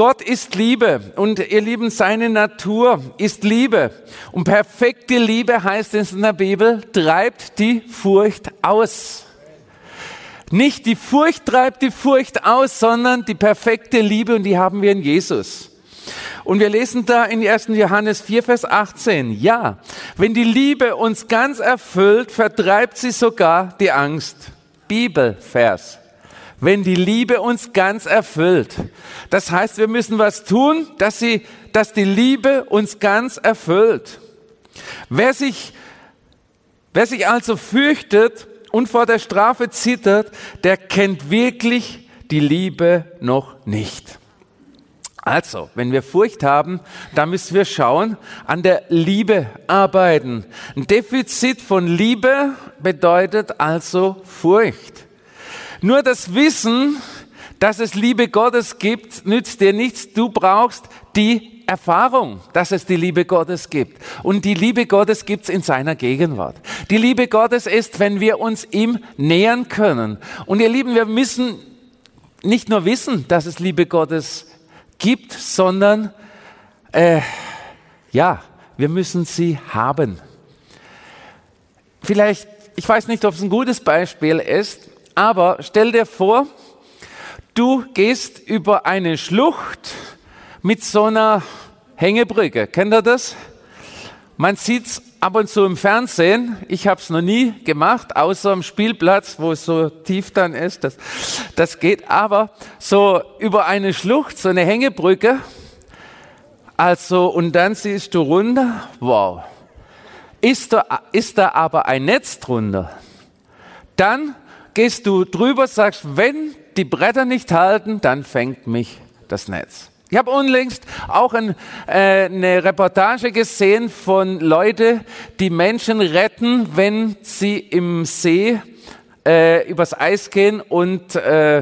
Gott ist Liebe und ihr Lieben, seine Natur ist Liebe. Und perfekte Liebe heißt es in der Bibel, treibt die Furcht aus. Nicht die Furcht treibt die Furcht aus, sondern die perfekte Liebe und die haben wir in Jesus. Und wir lesen da in 1. Johannes 4, Vers 18, ja, wenn die Liebe uns ganz erfüllt, vertreibt sie sogar die Angst. Bibelvers. Wenn die Liebe uns ganz erfüllt. Das heißt, wir müssen was tun, dass die Liebe uns ganz erfüllt. Wer sich also fürchtet und vor der Strafe zittert, der kennt wirklich die Liebe noch nicht. Also, wenn wir Furcht haben, dann müssen wir schauen, an der Liebe arbeiten. Ein Defizit von Liebe bedeutet also Furcht. Nur das Wissen, dass es Liebe Gottes gibt, nützt dir nichts. Du brauchst die Erfahrung, dass es die Liebe Gottes gibt. Und die Liebe Gottes gibt es in seiner Gegenwart. Die Liebe Gottes ist, wenn wir uns ihm nähern können. Und ihr Lieben, wir müssen nicht nur wissen, dass es Liebe Gottes gibt, sondern wir müssen sie haben. Vielleicht, ich weiß nicht, ob es ein gutes Beispiel ist, aber stell dir vor, du gehst über eine Schlucht mit so einer Hängebrücke. Kennt ihr das? Man sieht es ab und zu im Fernsehen. Ich habe es noch nie gemacht, außer am Spielplatz, wo es so tief dann ist. Das geht aber so über eine Schlucht, so eine Hängebrücke. Also, und dann siehst du runter. Wow. Ist da aber ein Netz drunter, dann gehst du drüber, sagst, wenn die Bretter nicht halten, dann fängt mich das Netz. Ich habe unlängst auch eine Reportage gesehen von Leuten, die Menschen retten, wenn sie im See übers Eis gehen und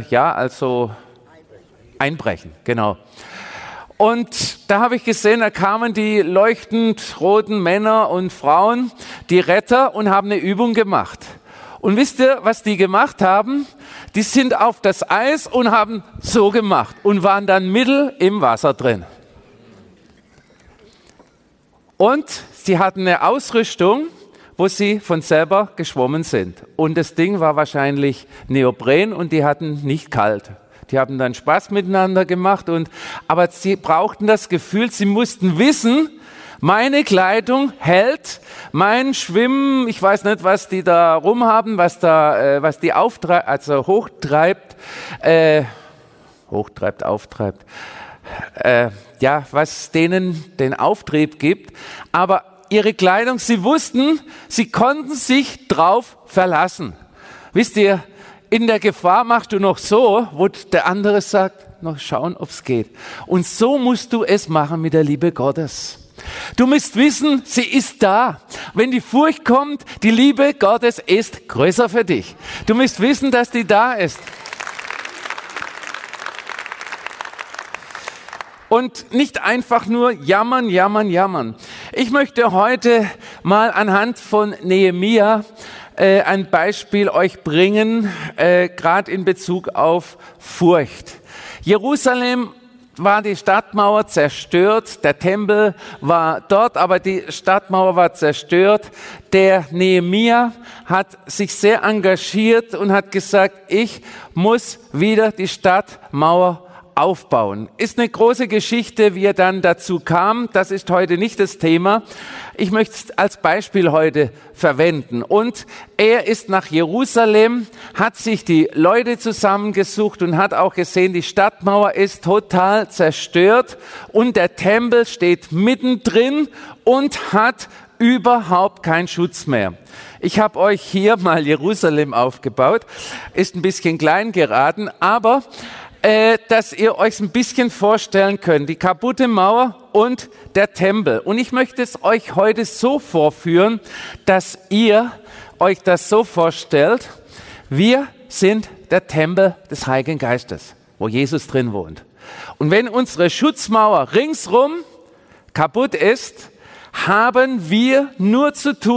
einbrechen, genau. Und da habe ich gesehen, da kamen die leuchtend roten Männer und Frauen, die Retter, und haben eine Übung gemacht. Und wisst ihr, was die gemacht haben? Die sind auf das Eis und haben so gemacht und waren dann mitten im Wasser drin. Und sie hatten eine Ausrüstung, wo sie von selber geschwommen sind. Und das Ding war wahrscheinlich Neopren und die hatten nicht kalt. Die haben dann Spaß miteinander gemacht, aber sie brauchten das Gefühl, sie mussten wissen, meine Kleidung hält, mein Schwimmen, ich weiß nicht, was die da rumhaben, was die auftreibt, also auftreibt, was denen den Auftrieb gibt. Aber ihre Kleidung, sie wussten, sie konnten sich drauf verlassen. Wisst ihr, in der Gefahr machst du noch so, wo der andere sagt, noch schauen, ob's geht. Und so musst du es machen mit der Liebe Gottes. Du musst wissen, sie ist da. Wenn die Furcht kommt, die Liebe Gottes ist größer für dich. Du musst wissen, dass die da ist. Und nicht einfach nur jammern, jammern, jammern. Ich möchte heute mal anhand von Nehemia ein Beispiel euch bringen, gerade in Bezug auf Furcht. Jerusalem war die Stadtmauer zerstört, der Tempel war dort, aber die Stadtmauer war zerstört. Der Nehemia hat sich sehr engagiert und hat gesagt, ich muss wieder die Stadtmauer aufbauen. Ist eine große Geschichte, wie er dann dazu kam. Das ist heute nicht das Thema. Ich möchte es als Beispiel heute verwenden. Und er ist nach Jerusalem, hat sich die Leute zusammengesucht und hat auch gesehen, die Stadtmauer ist total zerstört und der Tempel steht mittendrin und hat überhaupt keinen Schutz mehr. Ich habe euch hier mal Jerusalem aufgebaut. Ist ein bisschen klein geraten, aber dass ihr euch ein bisschen vorstellen könnt, die kaputte Mauer und der Tempel. Und ich möchte es euch heute so vorführen, dass ihr euch das so vorstellt, wir sind der Tempel des Heiligen Geistes, wo Jesus drin wohnt. Und wenn unsere Schutzmauer ringsrum kaputt ist, haben wir nur zu tun,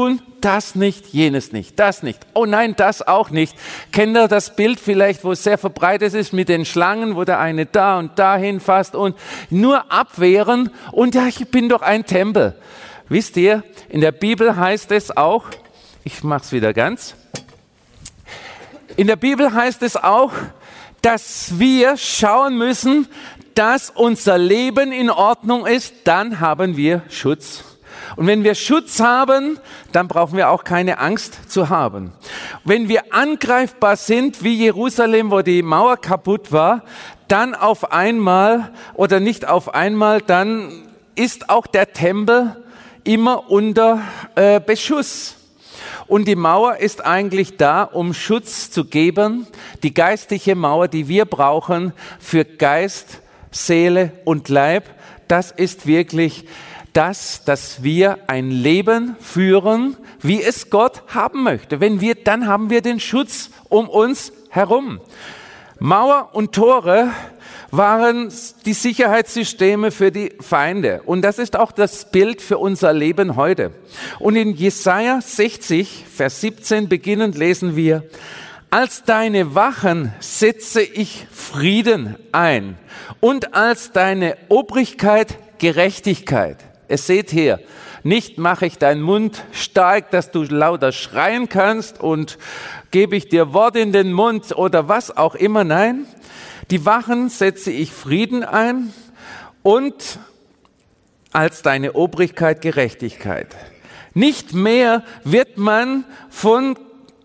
das nicht, jenes nicht, das nicht. Oh nein, das auch nicht. Kennt ihr das Bild vielleicht, wo es sehr verbreitet ist mit den Schlangen, wo der eine da und dahin fasst und nur abwehren und ja, ich bin doch ein Tempel. Wisst ihr, in der Bibel heißt es auch, ich mache es wieder ganz, in der Bibel heißt es auch, dass wir schauen müssen, dass unser Leben in Ordnung ist, dann haben wir Schutz. Und wenn wir Schutz haben, dann brauchen wir auch keine Angst zu haben. Wenn wir angreifbar sind, wie Jerusalem, wo die Mauer kaputt war, dann auf einmal oder nicht auf einmal, dann ist auch der Tempel immer unter Beschuss. Und die Mauer ist eigentlich da, um Schutz zu geben, die geistliche Mauer, die wir brauchen für Geist, Seele und Leib. Das ist wirklich das, dass wir ein Leben führen, wie es Gott haben möchte. Dann haben wir den Schutz um uns herum. Mauer und Tore waren die Sicherheitssysteme für die Feinde. Und das ist auch das Bild für unser Leben heute. Und in Jesaja 60, Vers 17 beginnend lesen wir: Als deine Wachen setze ich Frieden ein und als deine Obrigkeit Gerechtigkeit. Ihr seht hier, nicht mache ich deinen Mund stark, dass du lauter schreien kannst und gebe ich dir Wort in den Mund oder was auch immer. Nein, die Wachen setze ich Frieden ein und als deine Obrigkeit Gerechtigkeit. Nicht mehr wird man von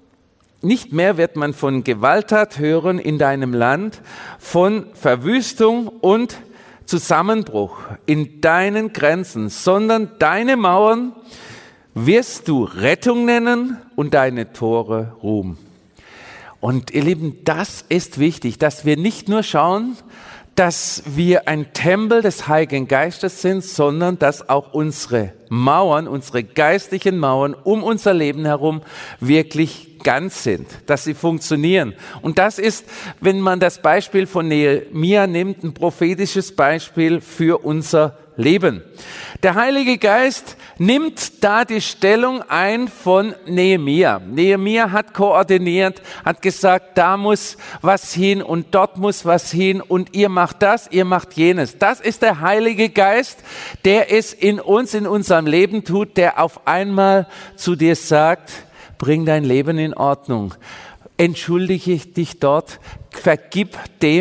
Gewalttat hören in deinem Land, von Verwüstung und Zusammenbruch in deinen Grenzen, sondern deine Mauern wirst du Rettung nennen und deine Tore Ruhm. Und ihr Lieben, das ist wichtig, dass wir nicht nur schauen, dass wir ein Tempel des Heiligen Geistes sind, sondern dass auch unsere Mauern, unsere geistlichen Mauern um unser Leben herum wirklich ganz sind, dass sie funktionieren. Und das ist, wenn man das Beispiel von Nehemia nimmt, ein prophetisches Beispiel für unser Leben. Der Heilige Geist nimmt da die Stellung ein von Nehemia. Nehemia hat koordiniert, hat gesagt, da muss was hin und dort muss was hin und ihr macht das, ihr macht jenes. Das ist der Heilige Geist, der es in uns, in unserem Leben tut, der auf einmal zu dir sagt, bring dein Leben in Ordnung. Entschuldige dich dort, vergib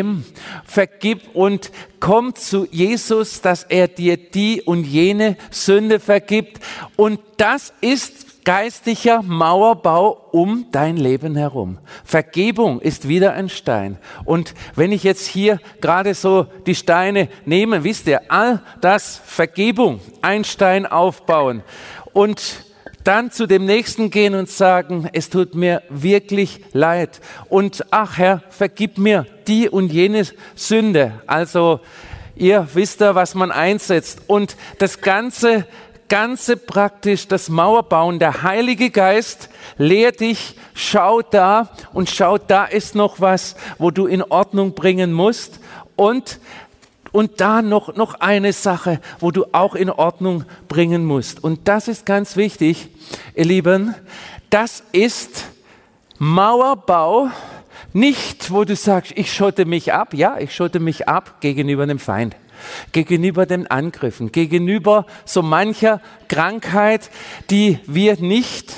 und komm zu Jesus, dass er dir die und jene Sünde vergibt. Und das ist geistlicher Mauerbau um dein Leben herum. Vergebung ist wieder ein Stein. Und wenn ich jetzt hier gerade so die Steine nehme, wisst ihr, all das Vergebung, ein Stein aufbauen und dann zu dem Nächsten gehen und sagen, es tut mir wirklich leid. Und ach Herr, vergib mir die und jene Sünde. Also ihr wisst ja, was man einsetzt. Und das Ganze praktisch, das Mauerbauen, der Heilige Geist lehrt dich, schau da ist noch was, wo du in Ordnung bringen musst. Und da noch eine Sache, wo du auch in Ordnung bringen musst. Und das ist ganz wichtig, ihr Lieben. Das ist Mauerbau, nicht wo du sagst, ich schotte mich ab. Ja, ich schotte mich ab gegenüber dem Feind, gegenüber den Angriffen, gegenüber so mancher Krankheit, die wir nicht,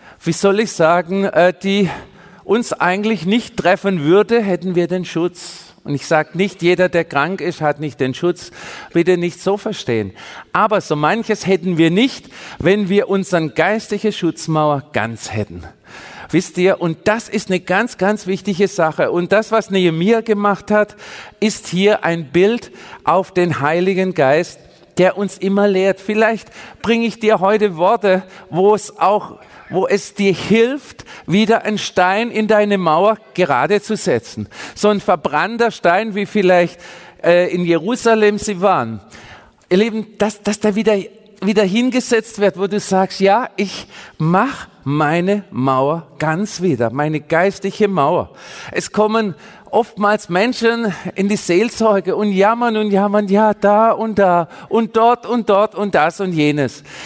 die uns eigentlich nicht treffen würde, hätten wir den Schutz. Und ich sage nicht, jeder, der krank ist, hat nicht den Schutz. Bitte nicht so verstehen. Aber so manches hätten wir nicht, wenn wir unsere geistliche Schutzmauer ganz hätten. Wisst ihr, und das ist eine ganz, ganz wichtige Sache. Und das, was Nehemia gemacht hat, ist hier ein Bild auf den Heiligen Geist, der uns immer lehrt. Vielleicht bringe ich dir heute Worte, wo es dir hilft, wieder einen Stein in deine Mauer gerade zu setzen. So ein verbrannter Stein, wie vielleicht in Jerusalem sie waren. Ihr Lieben, dass der wieder hingesetzt wird, wo du sagst, ja, ich mache meine Mauer ganz wieder, meine geistliche Mauer. Es kommen oftmals Menschen in die Seelsorge und jammern, ja, da und dort und das und jenes.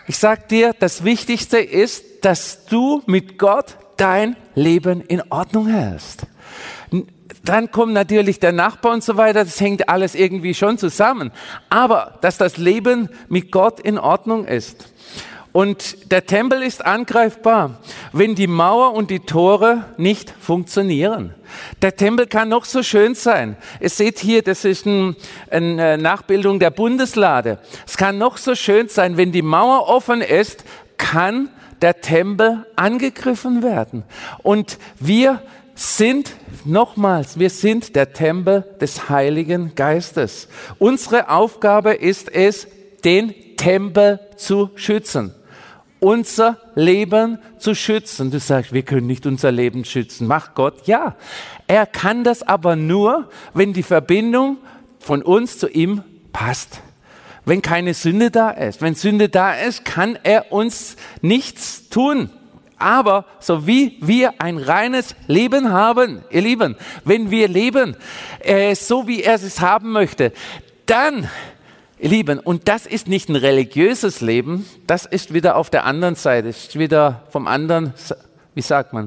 Ich sag dir, das Wichtigste ist, dass du mit Gott dein Leben in Ordnung hältst. Dann kommt natürlich der Nachbar und so weiter, das hängt alles irgendwie schon zusammen. Aber dass das Leben mit Gott in Ordnung ist. Und der Tempel ist angreifbar, wenn die Mauer und die Tore nicht funktionieren. Der Tempel kann noch so schön sein. Ihr seht hier, das ist eine Nachbildung der Bundeslade. Es kann noch so schön sein, wenn die Mauer offen ist, kann der Tempel angegriffen werden. Und wir sind der Tempel des Heiligen Geistes. Unsere Aufgabe ist es, den Tempel zu schützen. Unser Leben zu schützen. Du sagst, wir können nicht unser Leben schützen. Macht Gott? Ja. Er kann das aber nur, wenn die Verbindung von uns zu ihm passt. Wenn keine Sünde da ist. Wenn Sünde da ist, kann er uns nichts tun. Aber so wie wir ein reines Leben haben, ihr Lieben, wenn wir leben, so wie er es haben möchte, dann, ihr Lieben, und das ist nicht ein religiöses Leben, das ist wieder auf der anderen Seite, ist wieder vom anderen, wie sagt man,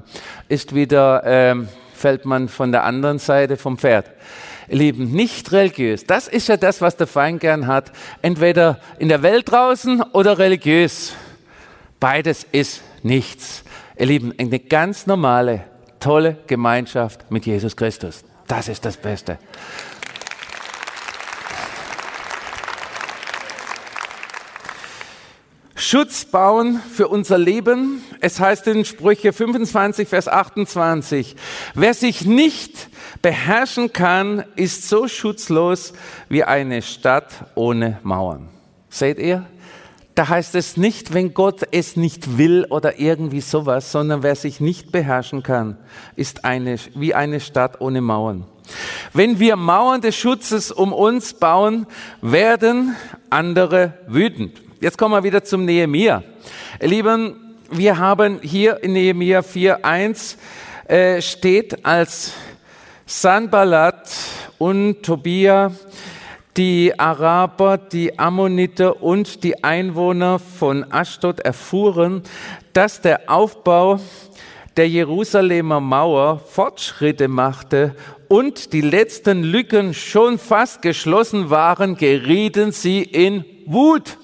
fällt man von der anderen Seite vom Pferd. Ihr Lieben, nicht religiös, das ist ja das, was der Feind gern hat, entweder in der Welt draußen oder religiös. Beides ist nichts. Ihr Lieben, eine ganz normale, tolle Gemeinschaft mit Jesus Christus. Das ist das Beste. Schutz bauen für unser Leben. Es heißt in Sprüche 25, Vers 28, wer sich nicht beherrschen kann, ist so schutzlos wie eine Stadt ohne Mauern. Seht ihr? Da heißt es nicht, wenn Gott es nicht will oder irgendwie sowas, sondern wer sich nicht beherrschen kann, ist wie eine Stadt ohne Mauern. Wenn wir Mauern des Schutzes um uns bauen, werden andere wütend. Jetzt kommen wir wieder zum Nehemia. Ihr Lieben, wir haben hier in Nehemia 4,1 steht, als Sanballat und Tobia, die Araber, die Ammoniter und die Einwohner von Aschdod erfuhren, dass der Aufbau der Jerusalemer Mauer Fortschritte machte und die letzten Lücken schon fast geschlossen waren, gerieten sie in Wut.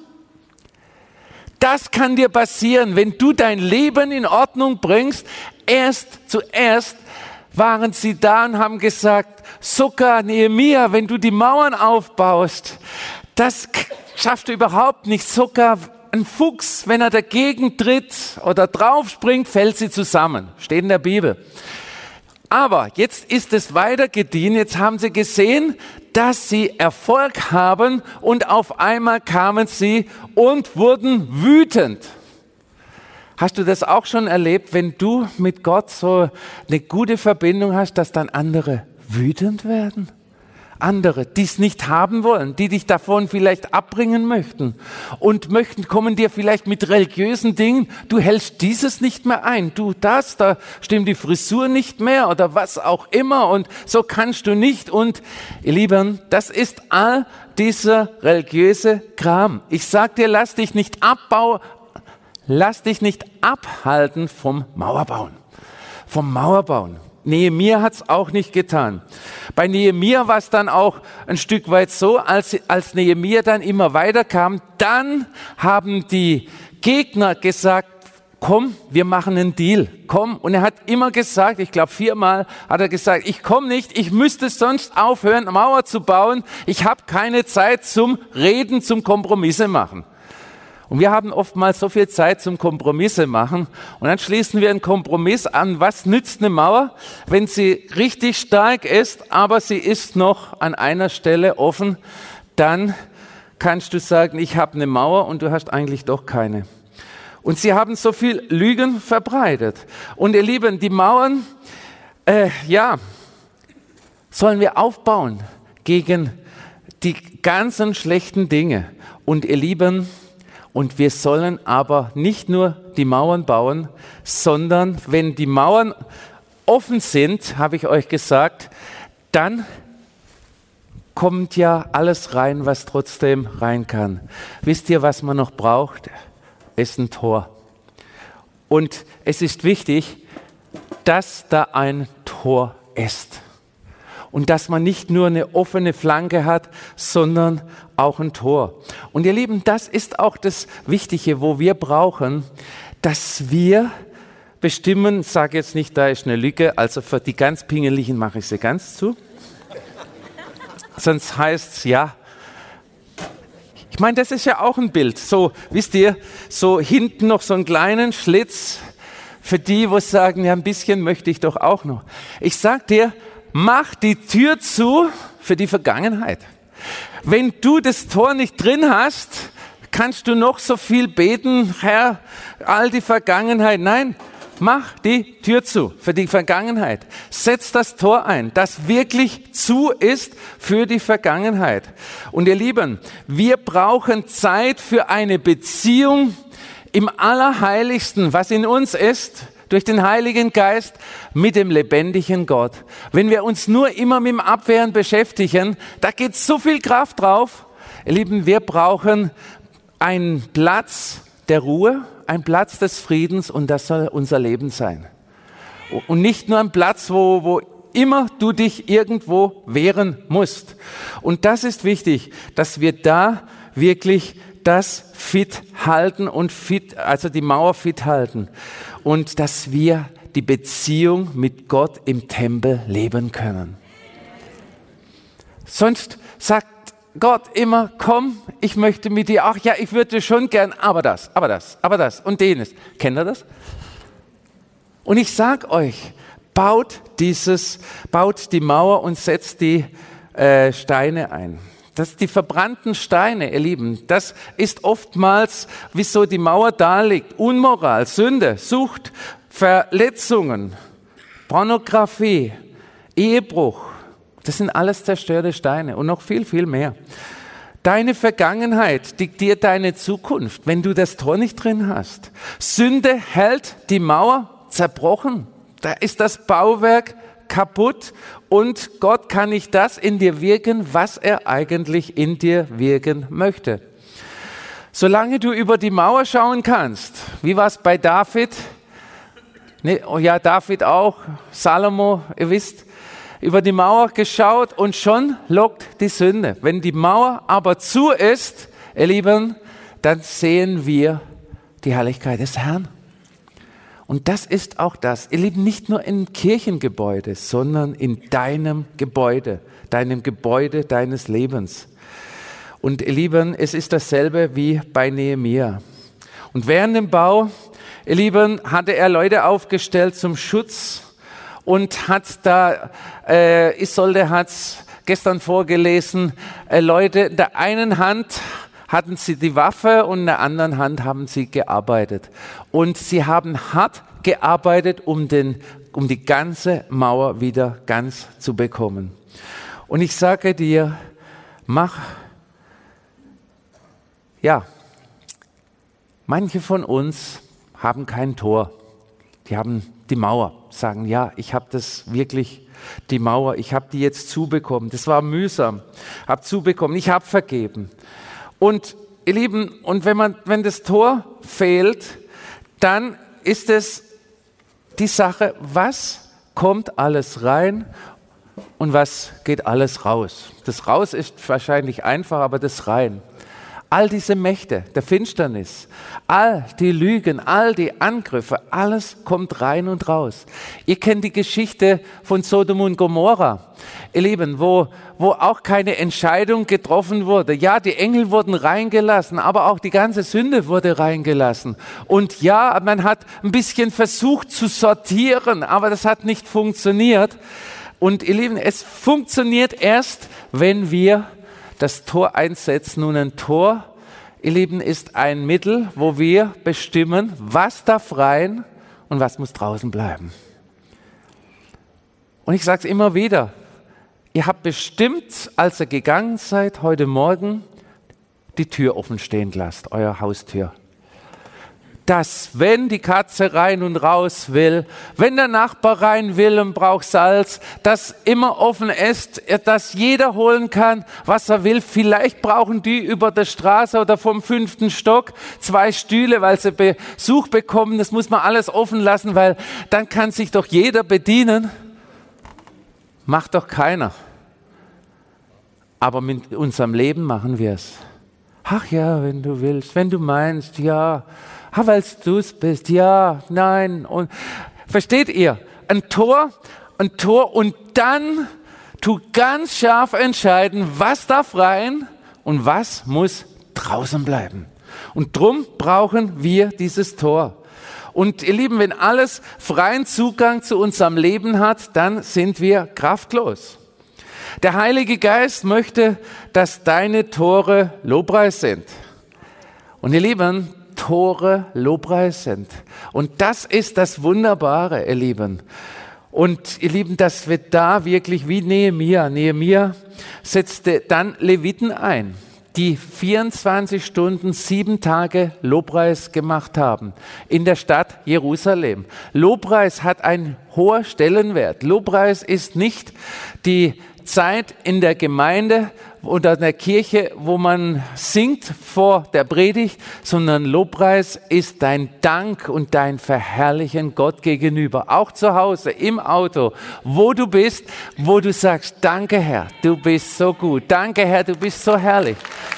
Das kann dir passieren, wenn du dein Leben in Ordnung bringst. Zuerst waren sie da und haben gesagt, sogar Nehemia, wenn du die Mauern aufbaust, das schaffst du überhaupt nicht. Sogar ein Fuchs, wenn er dagegen tritt oder draufspringt, fällt sie zusammen. Steht in der Bibel. Aber jetzt ist es weitergedient. Jetzt haben sie gesehen, dass sie Erfolg haben und auf einmal kamen sie und wurden wütend. Hast du das auch schon erlebt, wenn du mit Gott so eine gute Verbindung hast, dass dann andere wütend werden? Andere, die es nicht haben wollen, die dich davon vielleicht abbringen möchten und kommen dir vielleicht mit religiösen Dingen, du hältst dieses nicht mehr ein, da stimmt die Frisur nicht mehr oder was auch immer und so kannst du nicht. Und ihr Lieben, das ist all dieser religiöse Kram. Ich sag dir, lass dich nicht abhalten vom Mauerbauen. Nehemia hat es auch nicht getan. Bei Nehemia war es dann auch ein Stück weit so, als Nehemia dann immer weiter kam, dann haben die Gegner gesagt, komm, wir machen einen Deal, komm. Und er hat immer gesagt, ich glaube 4-mal hat er gesagt, ich komme nicht, ich müsste sonst aufhören, eine Mauer zu bauen. Ich habe keine Zeit zum Reden, zum Kompromisse machen. Und wir haben oftmals so viel Zeit zum Kompromisse machen und dann schließen wir einen Kompromiss an. Was nützt eine Mauer, wenn sie richtig stark ist, aber sie ist noch an einer Stelle offen? Dann kannst du sagen, ich habe eine Mauer und du hast eigentlich doch keine. Und sie haben so viel Lügen verbreitet. Und ihr Lieben, die Mauern, sollen wir aufbauen gegen die ganzen schlechten Dinge. Und ihr Lieben, und wir sollen aber nicht nur die Mauern bauen, sondern wenn die Mauern offen sind, habe ich euch gesagt, dann kommt ja alles rein, was trotzdem rein kann. Wisst ihr, was man noch braucht? ist ein Tor. Und es ist wichtig, dass da ein Tor ist. Und dass man nicht nur eine offene Flanke hat, sondern auch ein Tor. Und ihr Lieben, das ist auch das Wichtige, wo wir brauchen, dass wir bestimmen, sage jetzt nicht, da ist eine Lücke, also für die ganz Pingeligen mache ich sie ganz zu. Sonst heißt es ja, ich meine, das ist ja auch ein Bild. So, wisst ihr, so hinten noch so einen kleinen Schlitz für die, wo sagen, ja, ein bisschen möchte ich doch auch noch. Ich sag dir, mach die Tür zu für die Vergangenheit. Wenn du das Tor nicht drin hast, kannst du noch so viel beten, Herr, all die Vergangenheit. Nein, mach die Tür zu für die Vergangenheit. Setz das Tor ein, das wirklich zu ist für die Vergangenheit. Und ihr Lieben, wir brauchen Zeit für eine Beziehung im Allerheiligsten, was in uns ist, durch den Heiligen Geist mit dem lebendigen Gott. Wenn wir uns nur immer mit dem Abwehren beschäftigen, da geht so viel Kraft drauf. Ihr Lieben, wir brauchen einen Platz der Ruhe, einen Platz des Friedens und das soll unser Leben sein. Und nicht nur ein Platz, wo immer du dich irgendwo wehren musst. Und das ist wichtig, dass wir da wirklich das fit halten und also die Mauer fit halten. Und dass wir die Beziehung mit Gott im Tempel leben können. Sonst sagt Gott immer, komm, ich möchte mit dir, ach ja, ich würde schon gern, aber das und jenes. Kennt ihr das? Und ich sag euch, baut die Mauer und setzt die Steine ein. Die verbrannten Steine, ihr Lieben, das ist oftmals, wieso die Mauer da liegt. Unmoral, Sünde, Sucht, Verletzungen, Pornografie, Ehebruch. Das sind alles zerstörte Steine und noch viel, viel mehr. Deine Vergangenheit diktiert deine Zukunft, wenn du das Tor nicht drin hast. Sünde hält die Mauer zerbrochen. Da ist das Bauwerk kaputt und Gott kann nicht das in dir wirken, was er eigentlich in dir wirken möchte. Solange du über die Mauer schauen kannst, wie war es bei David? Ja, David auch, Salomo, ihr wisst, über die Mauer geschaut und schon lockt die Sünde. Wenn die Mauer aber zu ist, ihr Lieben, dann sehen wir die Herrlichkeit des Herrn. Und das ist auch das, ihr Lieben, nicht nur im Kirchengebäude, sondern in deinem Gebäude deines Lebens. Und ihr Lieben, es ist dasselbe wie bei Nehemia. Und während dem Bau, ihr Lieben, hatte er Leute aufgestellt zum Schutz und hat da, Isolde hat es gestern vorgelesen, Leute in der einen Hand hatten sie die Waffe und in der anderen Hand haben sie gearbeitet. Und sie haben hart gearbeitet, um die ganze Mauer wieder ganz zu bekommen. Und ich sage dir, manche von uns haben kein Tor. Die haben die Mauer, sagen, ja, ich habe das wirklich, die Mauer, ich habe die jetzt zubekommen. Das war mühsam, habe zubekommen, ich habe vergeben. Und ihr Lieben, und wenn das Tor fehlt, dann ist es die Sache, was kommt alles rein und was geht alles raus. Das Raus ist wahrscheinlich einfach, aber das Rein. All diese Mächte der Finsternis, all die Lügen, all die Angriffe, alles kommt rein und raus. Ihr kennt die Geschichte von Sodom und Gomorra, ihr Lieben, wo auch keine Entscheidung getroffen wurde. Ja, die Engel wurden reingelassen, aber auch die ganze Sünde wurde reingelassen. Und ja, man hat ein bisschen versucht zu sortieren, aber das hat nicht funktioniert. Und ihr Lieben, es funktioniert erst, wenn wir das Tor einsetzen. Und ein Tor, ihr Lieben, ist ein Mittel, wo wir bestimmen, was darf rein und was muss draußen bleiben. Und ich sage es immer wieder, ihr habt bestimmt, als ihr gegangen seid, heute Morgen die Tür offen stehen gelassen, eure Haustür. dass wenn die Katze rein und raus will, wenn der Nachbar rein will und braucht Salz, dass immer offen ist, dass jeder holen kann, was er will. Vielleicht brauchen die über der Straße oder vom 5. Stock 2 Stühle, weil sie Besuch bekommen. Das muss man alles offen lassen, weil dann kann sich doch jeder bedienen. Macht doch keiner. Aber mit unserem Leben machen wir es. Ach ja, wenn du willst, wenn du meinst, ja, weil du es bist, ja, nein. Und versteht ihr? Ein Tor und dann tu ganz scharf entscheiden, was darf rein und was muss draußen bleiben. Und drum brauchen wir dieses Tor. Und ihr Lieben, wenn alles freien Zugang zu unserem Leben hat, dann sind wir kraftlos. Der Heilige Geist möchte, dass deine Tore Lobpreis sind. Und ihr Lieben, Tore Lobpreis sind. Und das ist das Wunderbare, ihr Lieben. Und ihr Lieben, dass wir da wirklich wie Nehemia setzte dann Leviten ein, die 24 Stunden, 7 Tage Lobpreis gemacht haben in der Stadt Jerusalem. Lobpreis hat einen hohen Stellenwert. Lobpreis ist nicht die Zeit in der Gemeinde oder in der Kirche, wo man singt vor der Predigt, sondern Lobpreis ist dein Dank und dein Verherrlichen Gott gegenüber. Auch zu Hause, im Auto, wo du bist, wo du sagst, danke Herr, du bist so gut. Danke Herr, du bist so herrlich.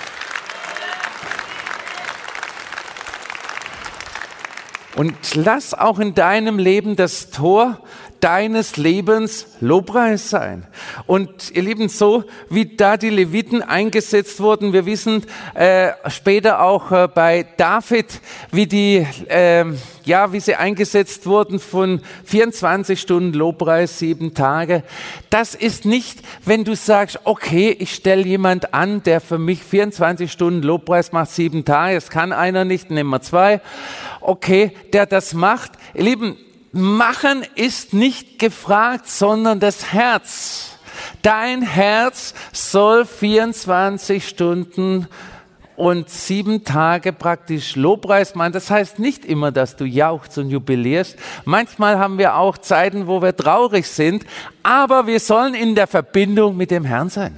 Und lass auch in deinem Leben das Tor deines Lebens Lobpreis sein. Und ihr Lieben, so wie da die Leviten eingesetzt wurden, wir wissen später auch bei David, wie sie eingesetzt wurden von 24 Stunden Lobpreis, 7 Tage. Das ist nicht, wenn du sagst, okay, ich stelle jemand an, der für mich 24 Stunden Lobpreis macht, 7 Tage, es kann einer nicht, nehmen wir 2. Okay, der das macht. Ihr Lieben, machen ist nicht gefragt, sondern das Herz. Dein Herz soll 24 Stunden und 7 Tage praktisch Lobpreis machen. Das heißt nicht immer, dass du jauchzt und jubilierst. Manchmal haben wir auch Zeiten, wo wir traurig sind, aber wir sollen in der Verbindung mit dem Herrn sein.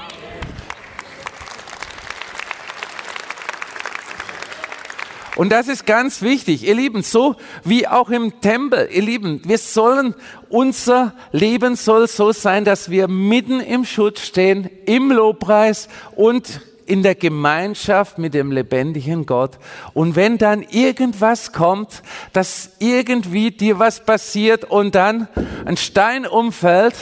Und das ist ganz wichtig, ihr Lieben, so wie auch im Tempel, ihr Lieben, unser Leben soll so sein, dass wir mitten im Schutz stehen, im Lobpreis und in der Gemeinschaft mit dem lebendigen Gott. Und wenn dann irgendwas kommt, dass irgendwie dir was passiert und dann ein Stein umfällt,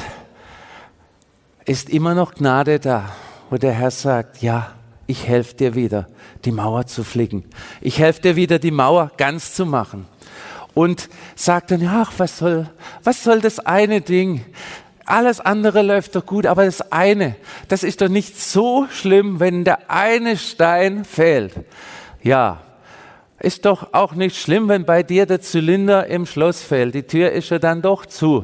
ist immer noch Gnade da, wo der Herr sagt, ja, ich helfe dir wieder, die Mauer zu flicken. Ich helfe dir wieder, die Mauer ganz zu machen. Und sagt dann, ach, was soll das eine Ding? Alles andere läuft doch gut, aber das eine, das ist doch nicht so schlimm, wenn der eine Stein fällt. Ja, ist doch auch nicht schlimm, wenn bei dir der Zylinder im Schloss fällt. Die Tür ist ja dann doch zu.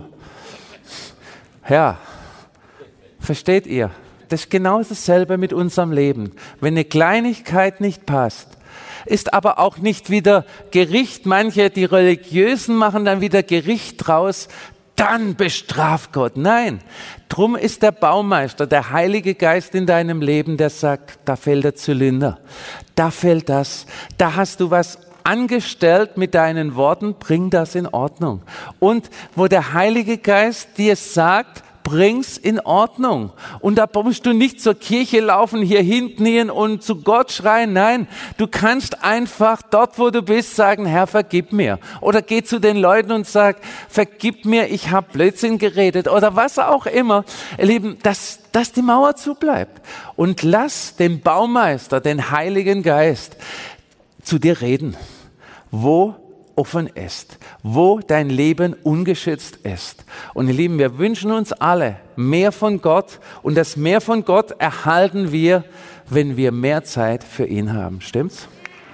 Ja, versteht ihr? Das ist genau dasselbe mit unserem Leben. Wenn eine Kleinigkeit nicht passt, ist aber auch nicht wieder Gericht. Manche, die Religiösen, machen dann wieder Gericht draus. Dann bestraft Gott. Nein, drum ist der Baumeister, der Heilige Geist in deinem Leben, der sagt, da fällt der Zylinder, da fällt das, da hast du was angestellt mit deinen Worten, bring das in Ordnung. Und wo der Heilige Geist dir sagt, bring's in Ordnung. Und da musst du nicht zur Kirche laufen, hier hinknien und zu Gott schreien. Nein, du kannst einfach dort, wo du bist, sagen, Herr, vergib mir. Oder geh zu den Leuten und sag, vergib mir, ich habe Blödsinn geredet. Oder was auch immer. Ihr Lieben, dass die Mauer zubleibt. Und lass den Baumeister, den Heiligen Geist, zu dir reden. Wo offen ist, wo dein Leben ungeschützt ist. Und ihr Lieben, wir wünschen uns alle mehr von Gott und das mehr von Gott erhalten wir, wenn wir mehr Zeit für ihn haben. Stimmt's?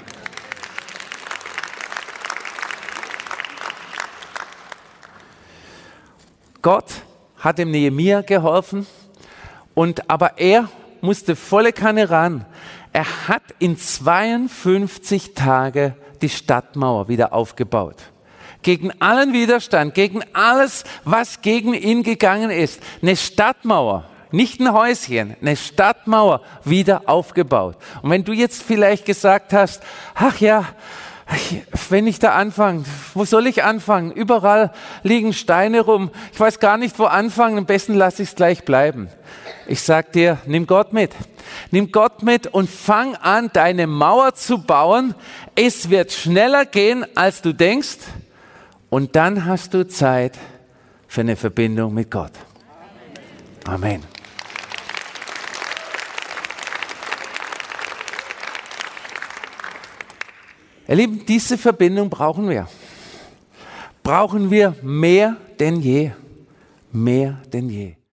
Gott hat dem Nehemia geholfen, aber er musste volle Kanne ran. Er hat in 52 Tage die Stadtmauer wieder aufgebaut. Gegen allen Widerstand, gegen alles, was gegen ihn gegangen ist. Eine Stadtmauer, nicht ein Häuschen, eine Stadtmauer wieder aufgebaut. Und wenn du jetzt vielleicht gesagt hast, ach ja, wenn ich da anfange, wo soll ich anfangen? Überall liegen Steine rum. Ich weiß gar nicht, wo anfangen. Am besten lasse ich es gleich bleiben. Ich sag dir, nimm Gott mit. Nimm Gott mit und fang an, deine Mauer zu bauen. Es wird schneller gehen, als du denkst. Und dann hast du Zeit für eine Verbindung mit Gott. Amen. Ihr Lieben, diese Verbindung brauchen wir. Brauchen wir mehr denn je. Mehr denn je.